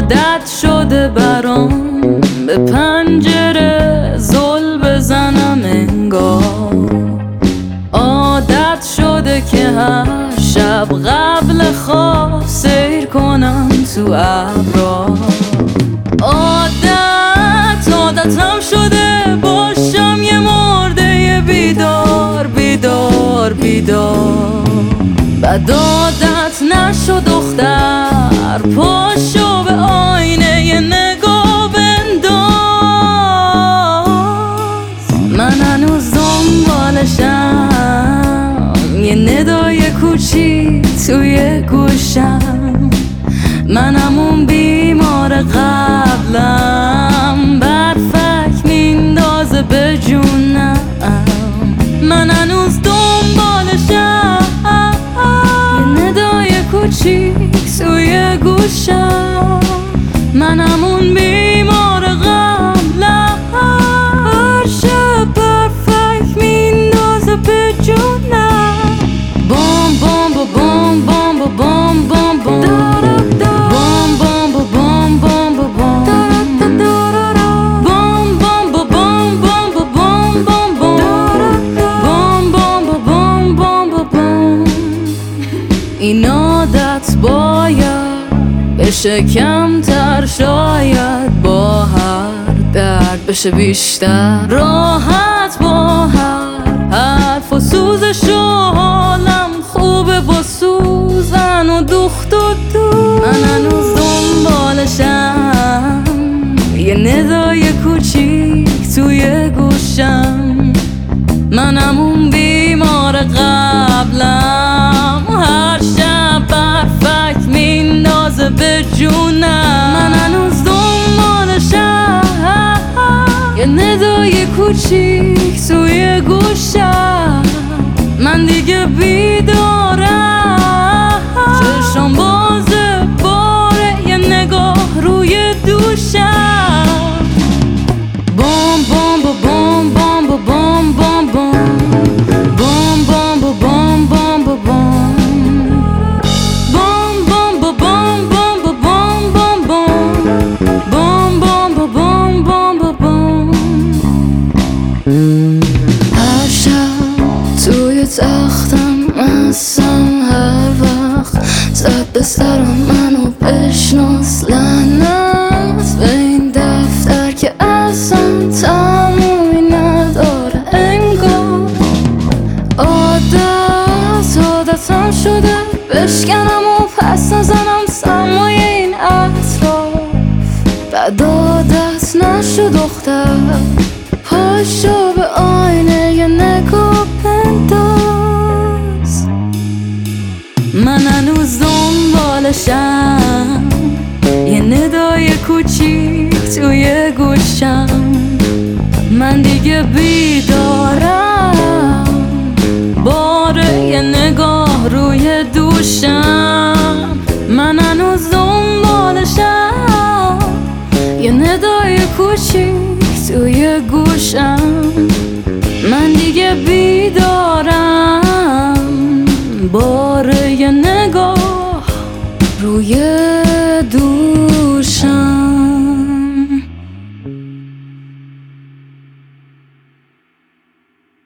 عادت شده برام به پنجره زل بزنم انگار. عادت شده که هر شب قبل خواب سیر کنم تو ابرا. عادتم شده باشم یه مرده بیدار بیدار بیدار. بد عادت نشو دختر، پاشو به آینه یه نگاه بنداز. من هنوز دنبالشم، یه ندای کوچیک توی گوشم. من همون بیمار قبلم، برفک میندازه به جونم. من هنوز دنبالشم، یه ندای کوچیک توی گوشم. من همون بیمار قبلم، هر شب برفک میندازه به جونم. بام بام بام بام بام بام بام این عادت باید بشه کمتر، شاید با هر درد بشه بیشتر. راحت با هر حرف و سوزش و حالم خوبه با سوزن و دوخت و دو. من هنوز دنبالشم، یه ندای کوچیک توی گوشم. من همون بیمار قبلم، هر شب برفک میندازه به جونم. من هنوز دنبالشم، یه ندای کوچیک توی گوشم. من دیگه بیدارم، چشم بازه باره یه نگاه روی دوشم. بام بام بام بام بام بام بام بام بام بام بام بام بام. هر شب توی تختم هستم، هر وقت زد به سرم منو بشناس. لعنت به این دفتر که اصلا تمومی نداره انگار. عادتم شده بشکنم و پس نزنم سمای این اطراف. بد عادت نشو دختر، پاشو به آینه یه نگاه بنداز. من هنوز دنبالشم، یه ندای کوچیک توی گوشم. من دیگه بیدارم، باره یه نگاه روی دوشم. من هنوز دنبالشم، یه ندای کوچیک توی گوشم. من دیگه بیدارم، باره یه نگاه روی دوشم.